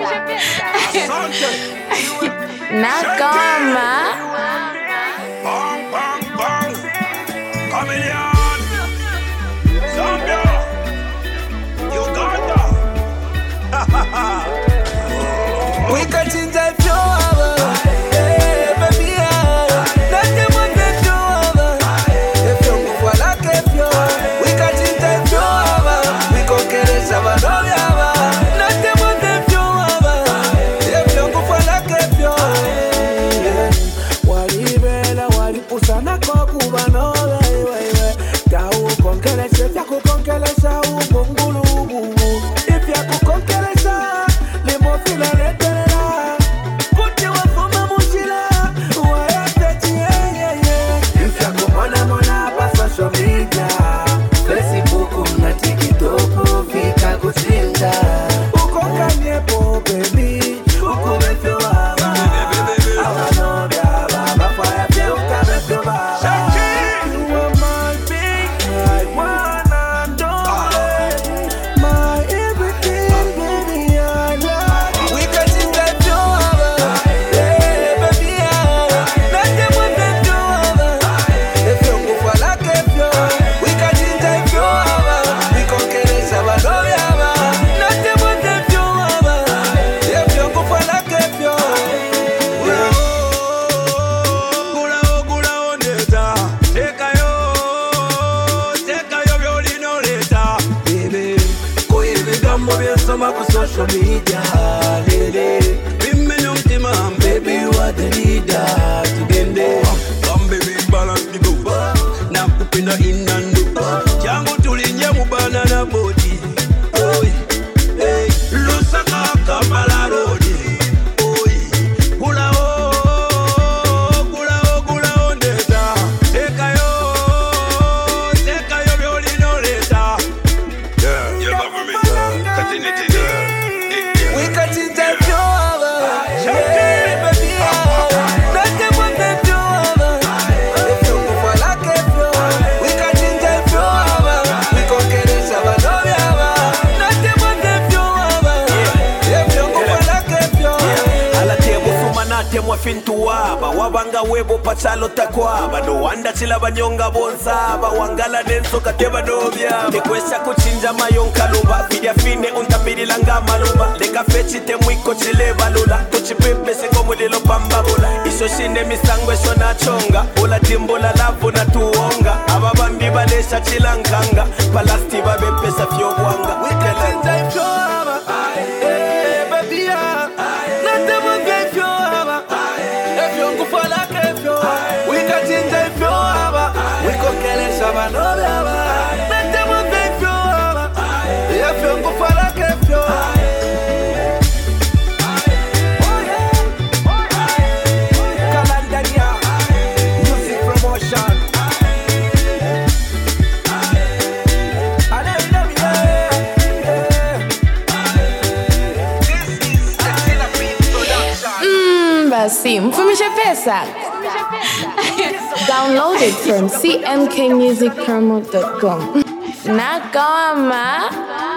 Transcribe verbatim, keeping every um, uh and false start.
Na cama. Bang, bang, bang. Chameleon. Zambia. Uganda. We can change that flow. Hey, baby, nothing but the flow. If you move like a flow, we can change that flow. We can get it, Sabanovia. Nothing but the flow. If you move like a flow. Walibela, walipusana kwa kubano. Tau konkelesha, taku konkelesha, ubongulubu. If you could konkelesha, limo fila neterera. Kuti wa fuma mushila, waya techi yeah yeah yeah. If you could mona mona pa social media, Facebook na TikTok fika kuchinja. Uko kanye po baby, uko mefyo baba. Awa no baba, bafaya fe uka mefyo baba. You are my big, my one and only, my everything, baby, I love you. We can change that flow, hey, baby, nothing but the flow. If you go for like a flow, we can change that flow. We can get it, Sabanovia. Nothing but the flow. If you go for like a flow. Gula o gula o neta. Teka yo, teka yo violino leta. Baby, koi bigambo byensoma ku social media, lele. Bimmenya omutima Baby, you are the leader, tugende. Come baby, balance the go. Nakupenda inando. Jangu tulinye mu banana boat. Oi, hey, Lusaka Kampala road. Oi, gula o, gula o, gula o neta. Teka yo, teka yo violino leta. Yeah, you love me. Continue to do. We can change that flow, hey, baby, nothing but the flow. If you go for like a flow, we can change that flow. We can get it, Sabanovia. Nothing but the flow. If you go for like a flow. Alatie musuma nate mwafintu waba wabanga webo pachalo takwaba no wanda chila banyonga bonsaba wangala nenso kateba dobya tekwesha kuchinja mayonka luba fidia fine untapiri langa maluba leka fechi te mwiko chile balula tuchipepe sengo mulilo pambabula iso shinde misangwe shona chonga ula timbola lavu na tuonga ababambi balesha chilankanga palasti babepesa fyobwanga We can change that flow, hey, baby, nothing but the flow. If you go for like a flow, we can change that flow. We can get it, Sabanovia. Nothing but the flow. If you go for like a flow. Kalandania, music promotion. I don't know, yeah. This is a Killer Beat production. Mmm, basi, mfumishe pesa. Download it from c m k music promo dot com. Na cama.